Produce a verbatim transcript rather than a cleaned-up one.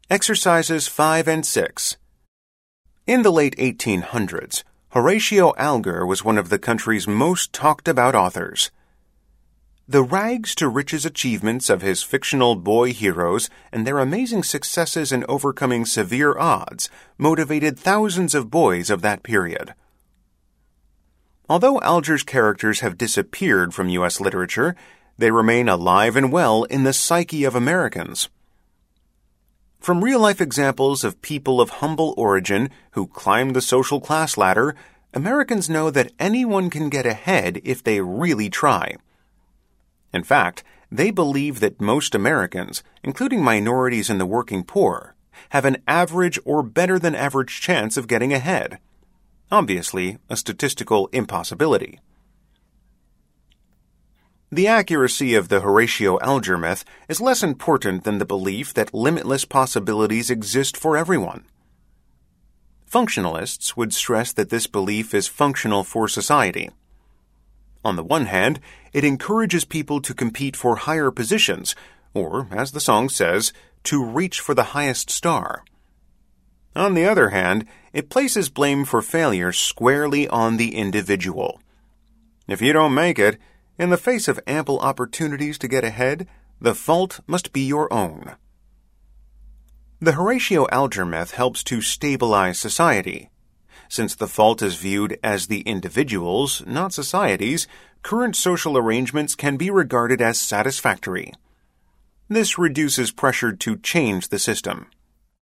Exercises five and six. In the late eighteen hundreds, Horatio Alger was one of the country's most talked-about authors. The rags-to-riches achievements of his fictional boy heroes and their amazing successes in overcoming severe odds motivated thousands of boys of that period. Although Alger's characters have disappeared from U S literature, they remain alive and well in the psyche of Americans. From real-life examples of people of humble origin who climbed the social class ladder, Americans know that anyone can get ahead if they really try. In fact, they believe that most Americans, including minorities and the working poor, have an average or better than average chance of getting ahead. Obviously, a statistical impossibility. The accuracy of the Horatio Alger myth is less important than the belief that limitless possibilities exist for everyone. Functionalists would stress that this belief is functional for society. On the one hand, it encourages people to compete for higher positions, or, as the song says, to reach for the highest star. On the other hand, it places blame for failure squarely on the individual. If you don't make it, in the face of ample opportunities to get ahead, the fault must be your own. The Horatio Alger myth helps to stabilize society. Since the fault is viewed as the individual's, not society's, current social arrangements can be regarded as satisfactory. This reduces pressure to change the system.